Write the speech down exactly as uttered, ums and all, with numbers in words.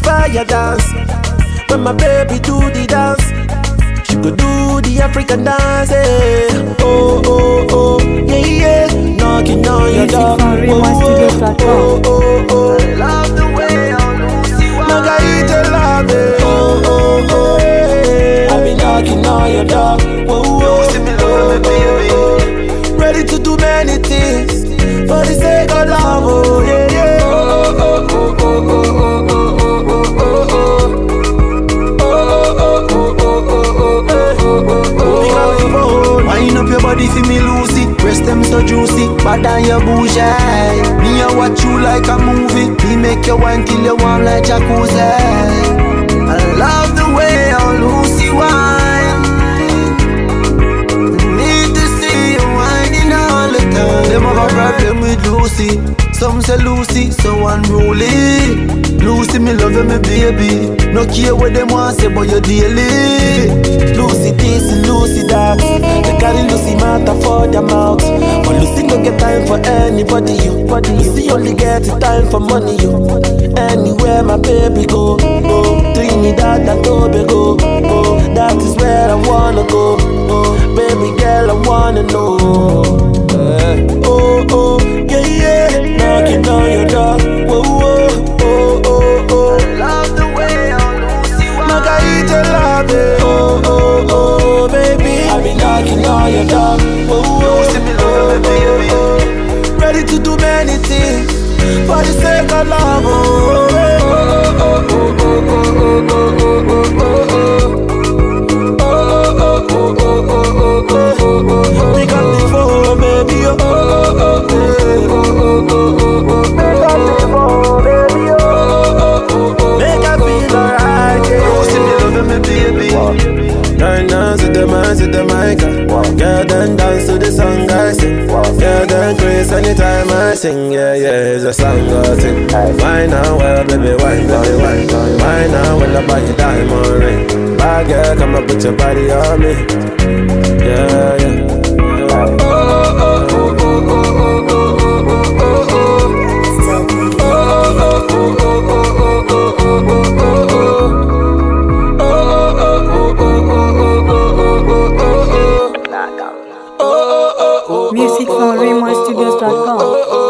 fire dance. When my baby do the dance, she go do the African dance. Eh. Oh, oh, oh, yeah, yeah. Knocking on your door. Oh, oh, oh, oh, oh. I love the way I lose you. Margarita love it. Oh, oh, oh, yeah. I be knocking on your door. Oh, oh, oh, oh, oh. Ready to do many things for the sake of love. Oh, yeah, yeah. Oh, oh, oh, oh, oh, oh, oh, oh, oh. Wind up your body for me Lucy. Breast them so juicy, bad than your bougie. Me I watch you like a movie. Me make you wine till you warm like jacuzzi. I love the way how Lucy wine. Need to see you whining all the time. Them have a problem with Lucy. Some say Lucy so unruly. Lucy me love you me baby. No care what them want say but you daily. Lucy this, Lucy that. They carry Lucy matter for their mouth. But Lucy no get time for anybody. You, Lucy only get time for money. You, anywhere my baby go, oh, Trinidad and Tobago, oh, that is where I wanna go. Oh, baby girl, I wanna know. Uh, oh, oh, yeah, yeah, knocking on your door. Oh, oh, oh, oh, oh. I love the way how Lucy wine. Margarita love it. Oh, oh, oh, baby, I be knocking on your door. Oh, oh, Lucy me love me baby. oh, ready to do many things for the sake of love. Oh, oh, oh, oh, oh, oh, oh, oh, oh, oh, oh. Oh, oh, oh, oh, oh, oh, oh. We got the phone, baby. Oh, oh, oh, oh, oh, oh, oh. We got the phone, baby. Oh, oh, oh, oh. Make I feel alright. Lucy me love me baby. Turn dance to the man, to the mic. Girl, then dance to the song I sing. Girl, then grace anytime I sing. Yeah, yeah, it's a song I sing. Wine now, well, baby, wine, baby, wine. Wine now, when I buy you diamond ring. Bad girl, come and put your body on me. Yeah, yeah. Oh, oh, oh, oh, oh, oh, oh, oh, Music from Remo Studios dot com.